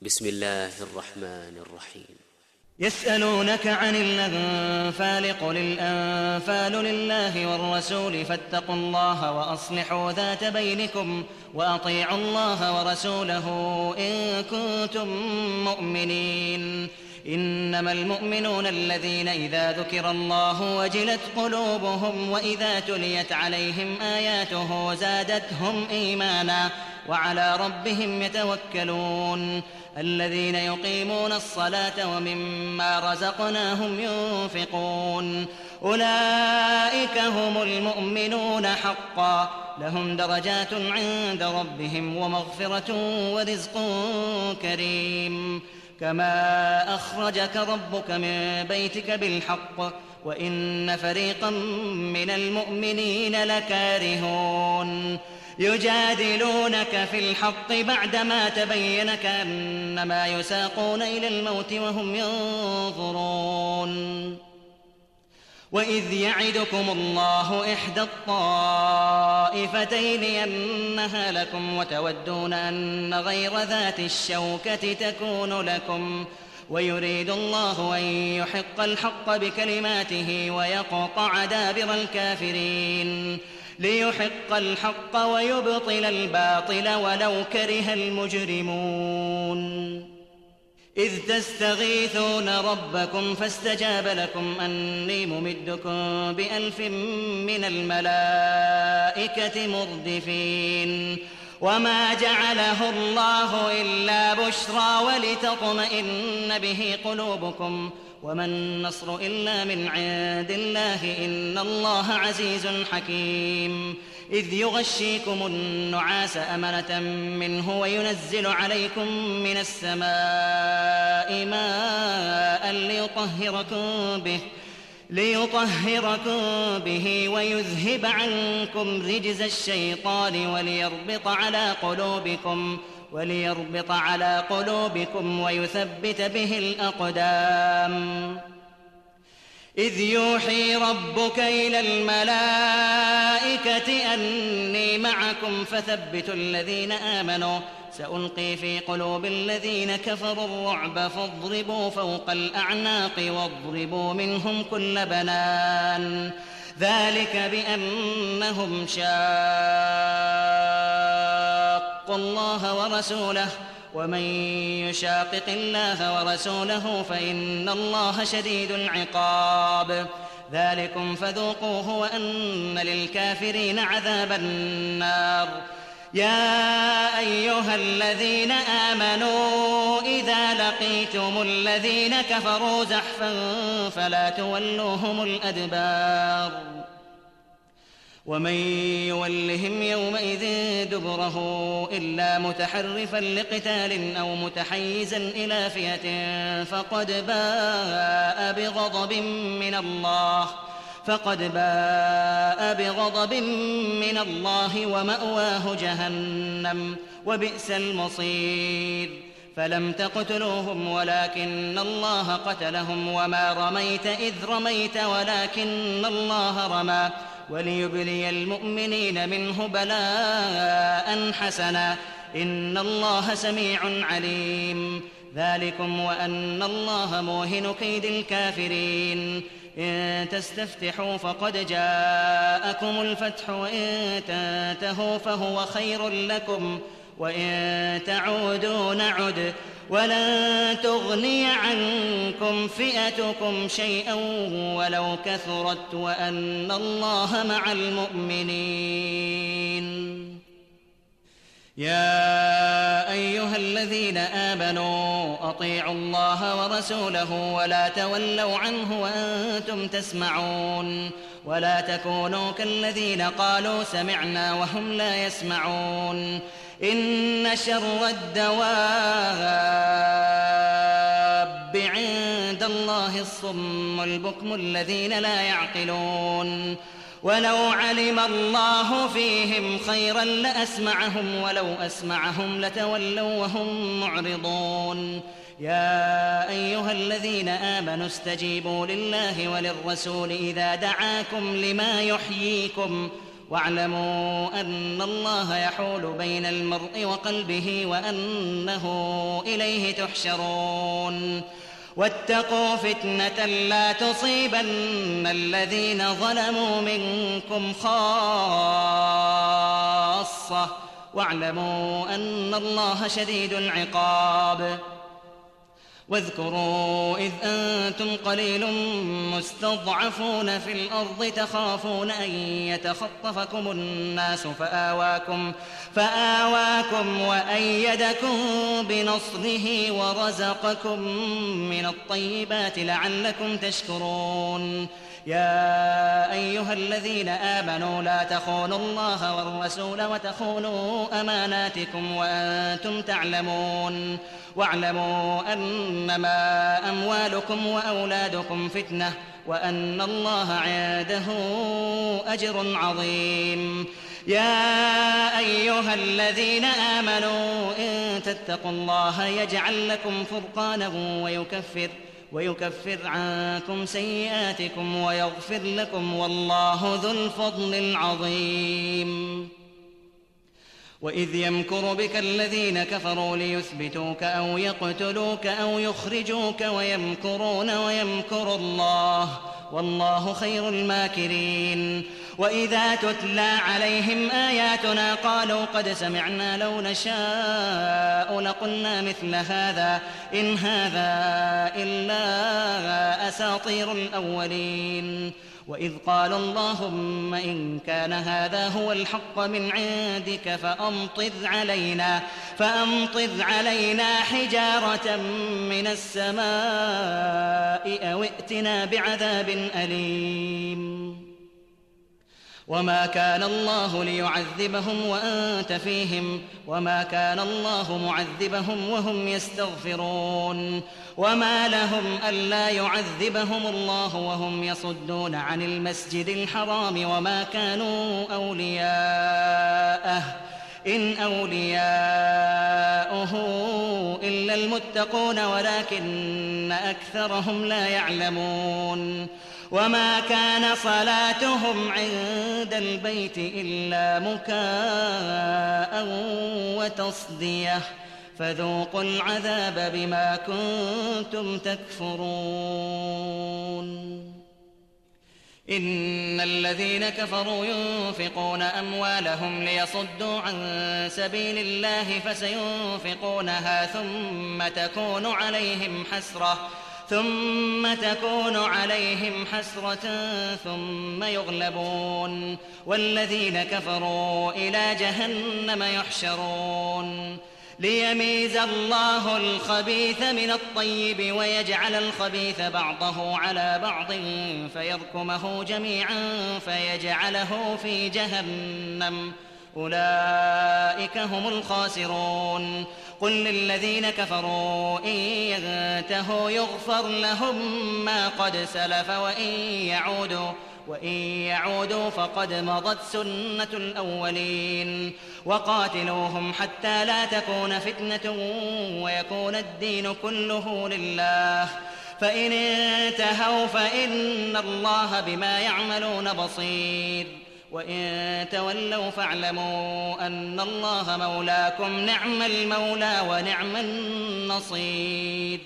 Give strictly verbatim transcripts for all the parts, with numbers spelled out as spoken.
بسم الله الرحمن الرحيم. يسألونك عن الأنفال قل الأنفال لله والرسول فاتقوا الله وأصلحوا ذات بينكم وأطيعوا الله ورسوله إن كنتم مؤمنين. إنما المؤمنون الذين إذا ذكر الله وجلت قلوبهم وإذا تليت عليهم آياته زادتهم إيمانا وعلى ربهم يتوكلون. الذين يقيمون الصلاة ومما رزقناهم ينفقون أولئك هم المؤمنون حقا لهم درجات عند ربهم ومغفرة ورزق كريم. كما أخرجك ربك من بيتك بالحق وإن فريقا من المؤمنين لكارهون. يجادلونك في الحق بعدما تبين كأنما يساقون إلى الموت وهم ينظرون. وإذ يعدكم الله إحدى الطائفتين أنها لكم وتودون أن غير ذات الشوكة تكون لكم ويريد الله أن يحق الحق بكلماته ويقطع دابر الكافرين ليحق الحق ويبطل الباطل ولو كره المجرمون. إذ تستغيثون ربكم فاستجاب لكم أني ممدكم بألف من الملائكة مردفين. وما جعله الله إلا بشرى ولتطمئن به قلوبكم وما النصر إلا من عند الله إن الله عزيز حكيم. إذ يغشيكم النعاس أمنة منه وينزل عليكم من السماء ماء ليطهركم به ليطهركم به ويذهب عنكم رجز الشيطان وليربط على قلوبكم وليربط على قلوبكم ويثبت به الأقدام. إذ يوحي ربك إلى الملائكة أني معكم فثبتوا الذين آمنوا سألقي في قلوب الذين كفروا الرعب فاضربوا فوق الأعناق واضربوا منهم كل بنان. ذلك بأنهم شاقوا الله ورسوله ومن يشاقق الله ورسوله فإن الله شديد العقاب. ذلكم فذوقوه وأن للكافرين عذاب النار. يا أيها الذين آمنوا إذا لقيتم الذين كفروا زحفا فلا تولوهم الأدبار. ومن يولهم يومئذ دبره إلا متحرفا لقتال أو متحيزا إلى فئة فقد باء بغضب من الله فقد باء بغضب من الله ومأواه جهنم وبئس المصير. فلم تقتلوهم ولكن الله قتلهم وما رميت إذ رميت ولكن الله رمى وليبلي المؤمنين منه بلاء حسنا إن الله سميع عليم. ذلكم وأن الله موهن كيد الكافرين. إن تستفتحوا فقد جاءكم الفتح وإن تنتهوا فهو خير لكم وإن تعودوا نعد ولن تغني عنكم فئتكم شيئا ولو كثرت وأن الله مع المؤمنين. يا أيها الذين آمنوا أطيعوا الله ورسوله ولا تولوا عنه وأنتم تسمعون ولا تكونوا كالذين قالوا سمعنا وهم لا يسمعون. إن شر الدواب عند الله الصم البكم الذين لا يعقلون. ولو علم الله فيهم خيرا لأسمعهم ولو أسمعهم لتولوا وهم معرضون. يا أيها الذين آمنوا استجيبوا لله وللرسول إذا دعاكم لما يحييكم واعلموا أن الله يحول بين المرء وقلبه وأنه إليه تحشرون واتقوا فتنة لا تصيبن الذين ظلموا منكم خاصة واعلموا أن الله شديد العقاب واذكروا إذ أنتم قليل مستضعفون في الأرض تخافون أن يتخطفكم الناس فآواكم, فآواكم وأيدكم بنصره ورزقكم من الطيبات لعلكم تشكرون يا أيها الذين آمنوا لا تخونوا الله والرسول وتخونوا أماناتكم وأنتم تعلمون واعلموا أنما أموالكم وأولادكم فتنة وأن الله عنده أجر عظيم يا أيها الذين آمنوا إن تتقوا الله يجعل لكم فرقانا ويكفر ويكفر عنكم سيئاتكم ويغفر لكم والله ذو الفضل العظيم وإذ يمكر بك الذين كفروا ليثبتوك أو يقتلوك أو يخرجوك ويمكرون ويمكر الله والله خير الماكرين وإذا تتلى عليهم آياتنا قالوا قد سمعنا لو نشاء لقلنا مثل هذا إن هذا إلا أساطير الأولين وإذ قال اللهم إن كان هذا هو الحق من عندك فأمطر علينا, فأمطر علينا حجارة من السماء أو ائتنا بعذاب أليم وما كان الله ليعذبهم وأنت فيهم وما كان الله معذبهم وهم يستغفرون وما لهم ألا يعذبهم الله وهم يصدون عن المسجد الحرام وما كانوا أولياءه إن أولياؤه إلا المتقون ولكن أكثرهم لا يعلمون وما كان صلاتهم عند البيت إلا مكاء وتصدية فذوقوا العذاب بما كنتم تكفرون إن الذين كفروا ينفقون أموالهم ليصدوا عن سبيل الله فسينفقونها ثم تكون عليهم حسرة ثم تكون عليهم حسرة ثم يغلبون والذين كفروا إلى جهنم يحشرون ليميز الله الخبيث من الطيب ويجعل الخبيث بعضه على بعض فيركمه جميعا فيجعله في جهنم أولئك هم الخاسرون قل للذين كفروا إن ينتهوا يغفر لهم ما قد سلف وإن يعودوا وإن يعودوا فقد مضت سنة الأولين وقاتلوهم حتى لا تكون فتنة ويكون الدين كله لله فإن انتهوا فإن الله بما يعملون بصير وإن تولوا فاعلموا أن الله مولاكم نعم المولى ونعم النصير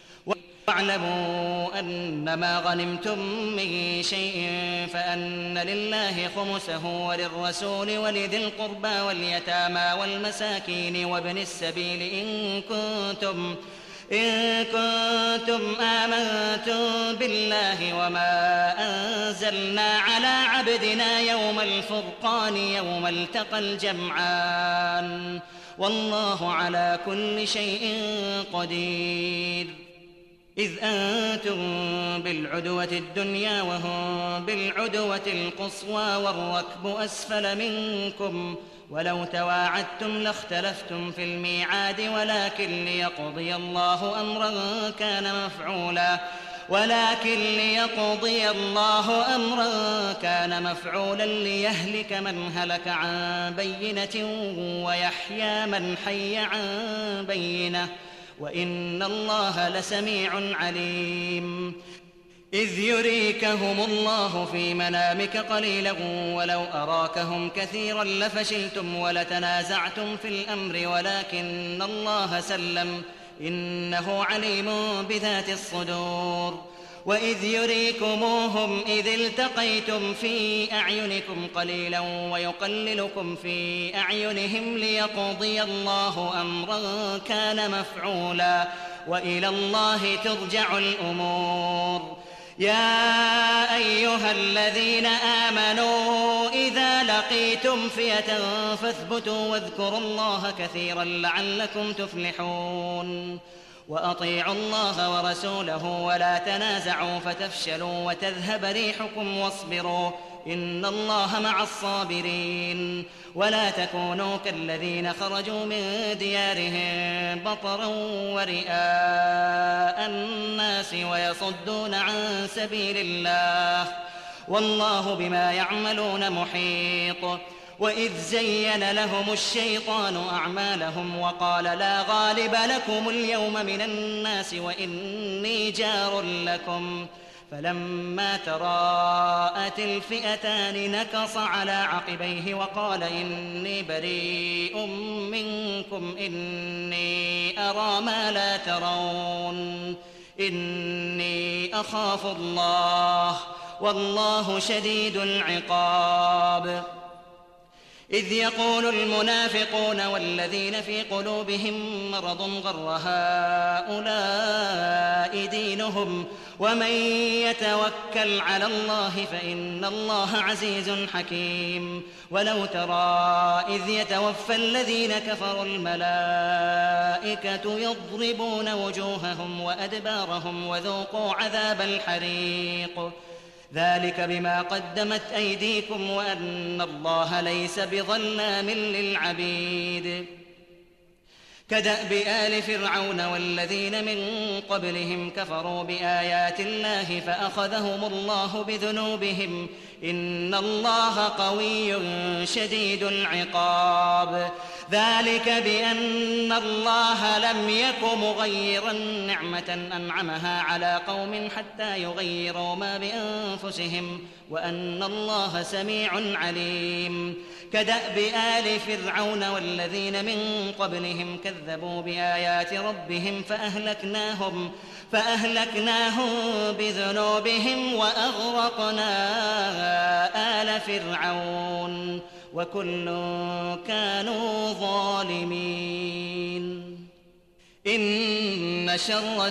واعلموا أنما غنمتم من شيء فأن لله خمسه وللرسول ولذي القربى واليتامى والمساكين وابن السبيل إن كنتم إن كنتم آمنتم بالله وما أنزلنا على عبدنا يوم الفرقان يوم التقى الجمعان والله على كل شيء قدير إذ أنتم بالعدوة الدنيا وهم بالعدوة القصوى والركب أسفل منكم ولو تواعدتم لاختلفتم في الميعاد ولكن ليقضي الله أمرا كان مفعولا ولكن ليقضي الله أمرا كان مفعولا ليهلك من هلك عن بينة ويحيى من حي عن بينة وإن الله لسميع عليم إذ يريكهم الله في منامك قليلا ولو أراكهم كثيرا لفشلتم ولتنازعتم في الأمر ولكن الله سلم إنه عليم بذات الصدور. وإذ يريكموهم إذ التقيتم في أعينكم قليلا ويقللكم في أعينهم ليقضي الله أمرا كان مفعولا وإلى الله ترجع الأمور. يا أيها الذين آمنوا إذا لقيتم فئة فاثبتوا واذكروا الله كثيرا لعلكم تفلحون. وأطيعوا الله ورسوله ولا تنازعوا فتفشلوا وتذهب ريحكم واصبروا إن الله مع الصابرين. ولا تكونوا كالذين خرجوا من ديارهم بطرا ورئاء الناس ويصدون عن سبيل الله والله بما يعملون محيط. وإذ زين لهم الشيطان أعمالهم وقال لا غالب لكم اليوم من الناس وإني جار لكم فلما تراءت الفئتان نكص على عقبيه وقال إني بريء منكم إني أرى ما لا ترون إني أخاف الله والله شديد العقاب. إذ يقول المنافقون والذين في قلوبهم مرض غر هؤلاء دينهم ومن يتوكل على الله فإن الله عزيز حكيم. ولو ترى إذ يتوفى الذين كفروا الملائكة يضربون وجوههم وأدبارهم وذوقوا عذاب الحريق ذلك بما قدمت أيديكم وأن الله ليس بظلام للعبيد. كدأب آل فرعون والذين من قبلهم كفروا بآيات الله فأخذهم الله بذنوبهم إن الله قوي شديد العقاب. ذلك بأن الله لم يك مغيرا نعمة أنعمها على قوم حتى يغيروا ما بأنفسهم وأن الله سميع عليم. كدأب آل فرعون والذين من قبلهم كذبوا بآيات ربهم فأهلكناهم فأهلكناهم بذنوبهم وأغرقنا آل فرعون وكل كانوا ظالمين. إن شر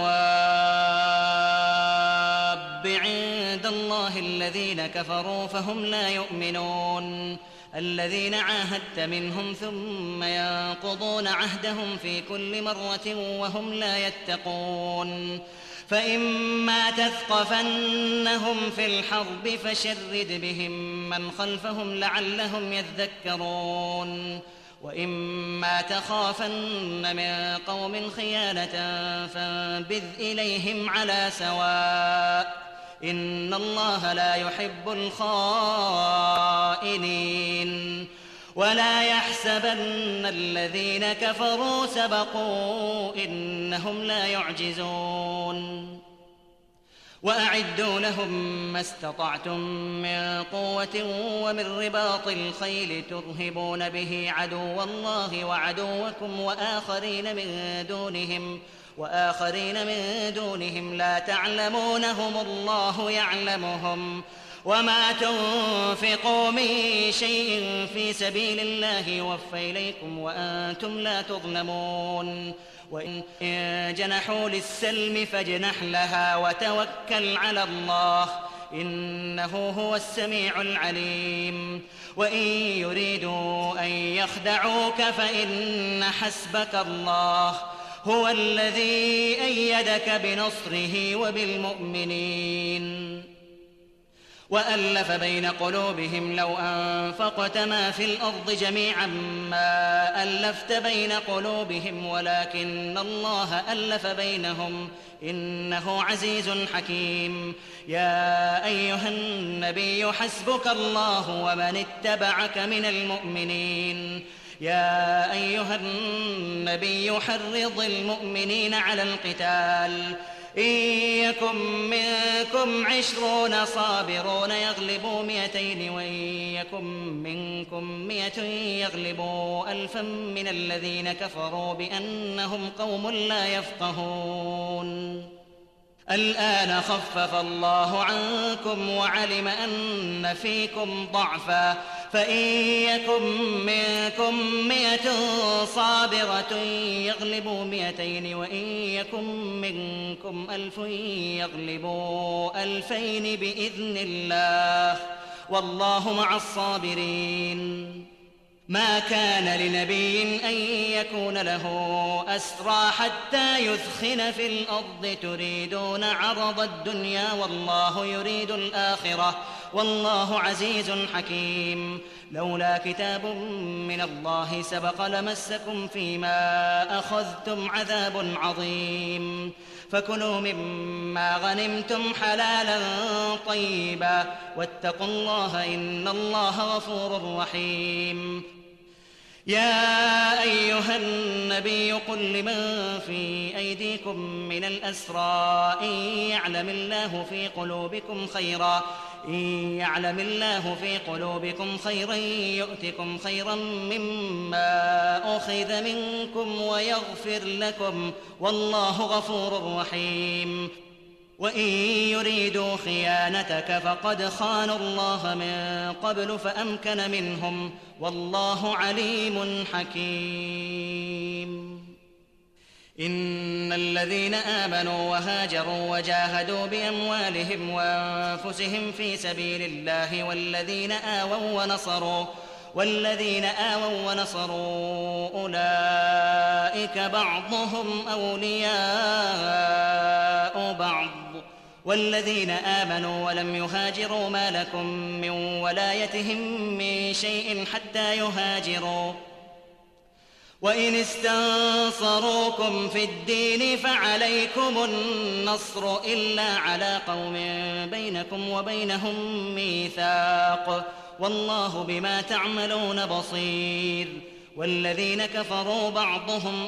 الدواب عند الله الذين كفروا فهم لا يؤمنون الذين عاهدت منهم ثم ينقضون عهدهم في كل مرة وهم لا يتقون. فإما تثقفنهم في الحرب فشرد بهم من خلفهم لعلهم يذكرون. وإما تخافن من قوم خيانة فانبذ إليهم على سواء إن الله لا يحب الخائنين. ولا يحسبن الذين كفروا سبقوا إنهم لا يعجزون. وأعدوا لهم ما استطعتم من قوة ومن رباط الخيل ترهبون به عدو الله وعدوكم وآخرين من دونهم وآخرين من دونهم لا تعلمونهم الله يعلمهم. وما تنفقوا من شيء في سبيل الله يوفى إليكم وأنتم لا تظلمون. وإن جنحوا للسلم فاجنح لها وتوكل على الله إنه هو السميع العليم. وإن يريدوا أن يخدعوك فإن حسبك الله هو الذي أيدك بنصره وبالمؤمنين. وألف بين قلوبهم لو أنفقت ما في الأرض جميعا ما ألفت بين قلوبهم ولكن الله ألف بينهم إنه عزيز حكيم. يا أيها النبي حسبك الله ومن اتبعك من المؤمنين. يا أيها النبي حرض المؤمنين على القتال إن يكن منكم عشرون صابرون يغلبوا مئتين وإن يكن منكم مئة يغلبوا ألفا من الذين كفروا بأنهم قوم لا يفقهون. الآن خفف الله عنكم وعلم أن فيكم ضعفا فإن يكن منكم مئة صابرة يغلبوا مئتين وإن يكن منكم ألف يغلبوا ألفين بإذن الله والله مع الصابرين. ما كان لنبي أن يكون له أسرى حتى يثخن في الأرض تريدون عرض الدنيا والله يريد الآخرة والله عزيز حكيم. لولا كتاب من الله سبق لمسكم فيما أخذتم عذاب عظيم فكلوا مما غنمتم حلالا طيبا واتقوا الله إن الله غفور رحيم. يا أيها النبي قل لمن في أيديكم من الأسرى إن يعلم الله في قلوبكم خيرا إن يعلم الله في قلوبكم خيرا يؤتكم خيرا مما أخذ منكم ويغفر لكم والله غفور رحيم. وإن يريدوا خيانتك فقد خانوا الله من قبل فأمكن منهم والله عليم حكيم. إن الذين آمنوا وهاجروا وجاهدوا بأموالهم وأنفسهم في سبيل الله والذين آووا ونصروا والذين آووا ونصروا أولئك بعضهم أولياء بعض والذين آمنوا ولم يهاجروا ما لكم من ولايتهم من شيء حتى يهاجروا وإن استنصروكم في الدين فعليكم النصر إلا على قوم بينكم وبينهم ميثاق والله بما تعملون بصير. والذين كفروا بعضهم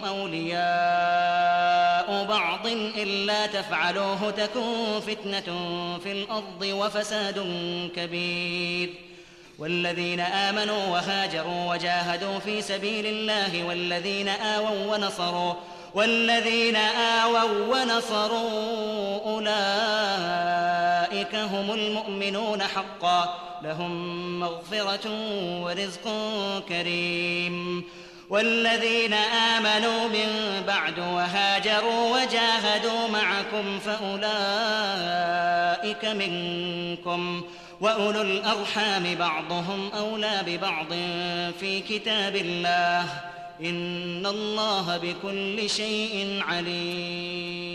أولياء بعض إلا تفعلوه تكن فتنة في الأرض وفساد كبير. والذين آمنوا وهاجروا وجاهدوا في سبيل الله والذين آووا ونصروا والذين آووا ونصروا أولئك هم المؤمنون حقا لهم مغفرة ورزق كريم. والذين آمنوا من بعد وهاجروا وجاهدوا معكم فأولئك منكم وأولو الأرحام بعضهم أولى ببعض في كتاب الله إن الله بكل شيء عليم.